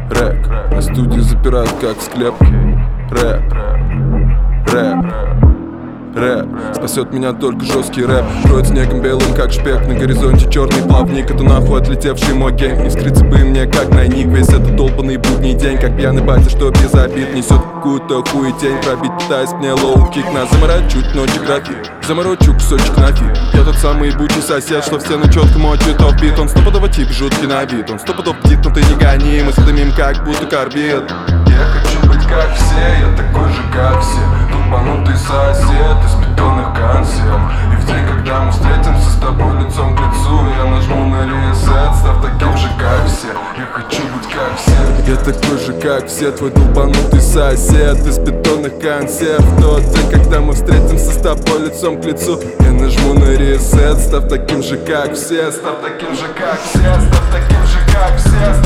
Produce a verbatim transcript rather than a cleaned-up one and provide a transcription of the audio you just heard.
рэк. На студии запирают как склеп. Рэп, рэп, рэп. Спасет меня только жесткий рэп. Кроет снегом белым, как шпек. На горизонте черный плавник. Это нахуй отлетевший мой гэнг. Не скрыться бы мне, как найник. Весь этот долбанный будний день. Как пьяный батя, что без обид несет какую-то хуетень. Пробить пытаясь мне лоу-кик. На заморать чуть ночи график. Заморочу кусочек на фит. Я тот самый ебучий сосед, что в стену четко мочит топ-бит. Он стопудово тип жуткий на вид. Он стопудов птит, но ты не гони. Мы дымим как будто корбит. Я хочу быть как все, я такой же как все. Долбанутый сосед из бетонных консерв. И в день, когда мы встретимся с тобой лицом к лицу, я нажму на ресет, став таким же как все. Я хочу быть как все. Я такой же как все, твой долбанутый сосед из бетонных консерв. В тот день, когда мы встретимся с тобой лицом к лицу, я нажму на ресет, став таким же как все. Став таким же как все, став таким же как все.